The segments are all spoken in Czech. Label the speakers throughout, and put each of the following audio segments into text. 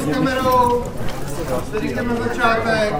Speaker 1: s kamerou, jdeme na začátek.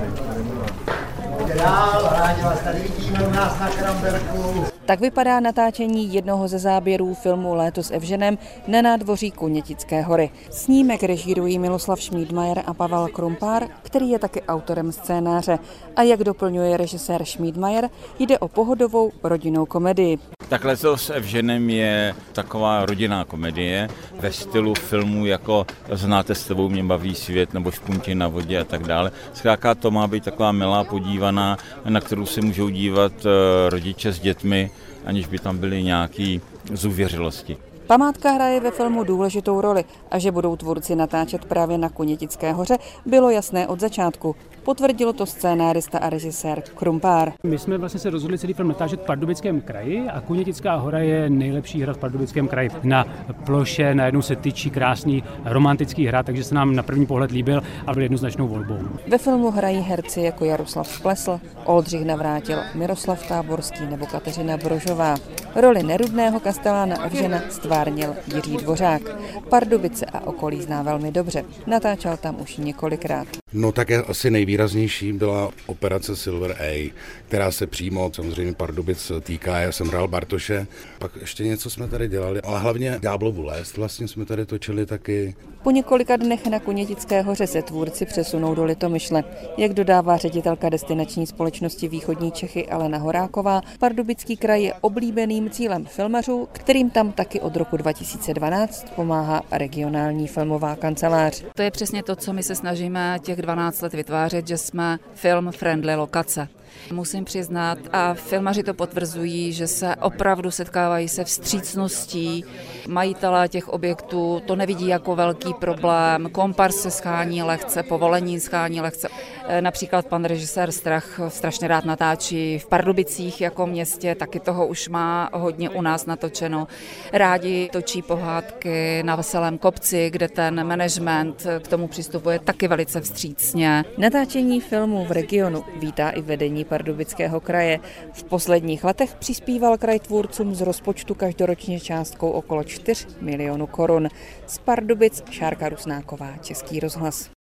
Speaker 1: Rádi vás tady vidíme u nás na Kramberku.
Speaker 2: Tak vypadá natáčení jednoho ze záběrů filmu Léto s Evženem na nádvoří Kunětické hory. Snímek režírují Miroslav Šmídmajer a Pavel Krumpár, který je taky autorem scénáře. A jak doplňuje režisér Šmídmajer, jde o pohodovou rodinnou komedii.
Speaker 3: Tak Léto s Evženem je taková rodinná komedie ve stylu filmů jako Znáte s tebou, mě baví svět nebo Špunti na vodě a tak dále. Zkrátka to má být taková milá podívaná, na kterou se můžou dívat rodiče s dětmi, aniž by tam byly nějaké zůvěřilosti.
Speaker 2: Památka hraje ve filmu důležitou roli a že budou tvůrci natáčet právě na Kunětické hoře, bylo jasné od začátku. Potvrdil to scénárista a režisér Krumpár.
Speaker 4: My jsme vlastně se rozhodli celý film natáčet v Pardubickém kraji a Kunětická hora je nejlepší hrad v Pardubickém kraji. Na ploše najednou se tyčí krásný romantický hrad, takže se nám na první pohled líbil a byl jednoznačnou volbou.
Speaker 2: Ve filmu hrají herci jako Jaroslav Plesl, Oldřich Navrátil, Miroslav Táborský nebo Kateřina Brožová. Roli nerudného kastelána Evžena stvárnil Jiří Dvořák. Pardubice a okolí zná velmi dobře. Natáčel tam už několikrát.
Speaker 5: No tak asi nejvýraznější byla operace Silver A, která se přímo samozřejmě Pardubic týká. Já jsem hrál Bartoše, pak ještě něco jsme tady dělali, ale hlavně Ďáblovu les vlastně jsme tady točili taky.
Speaker 2: Po několika dnech na Kunětické hoře se tvůrci přesunou do Litomyšle. Jak dodává ředitelka destinační společnosti Východní Čechy Alena Horáková, Pardubický kraj je oblíbeným cílem filmařů, kterým tam taky od roku 2012 pomáhá regionální filmová kancelář.
Speaker 6: To je přesně to, co my se snažíme těch 12 let vytvářet, že jsme film-friendly lokace. Musím přiznat, a filmaři to potvrzují, že se opravdu setkávají se vstřícností. Majitelé těch objektů to nevidí jako velký problém. Kompars se schání lehce, povolení schání lehce. Například pan režisér Strach strašně rád natáčí v Pardubicích jako městě, taky toho už má hodně u nás natočeno. Rádi točí pohádky na Veselém kopci, kde ten management k tomu přistupuje taky velice vstřícně.
Speaker 2: Natáčení filmů v regionu vítá i vedení Pardubického kraje. V posledních letech přispíval kraj tvůrcům z rozpočtu každoročně částkou okolo 4 milionů korun. Z Pardubic Šárka Rusnáková, Český rozhlas.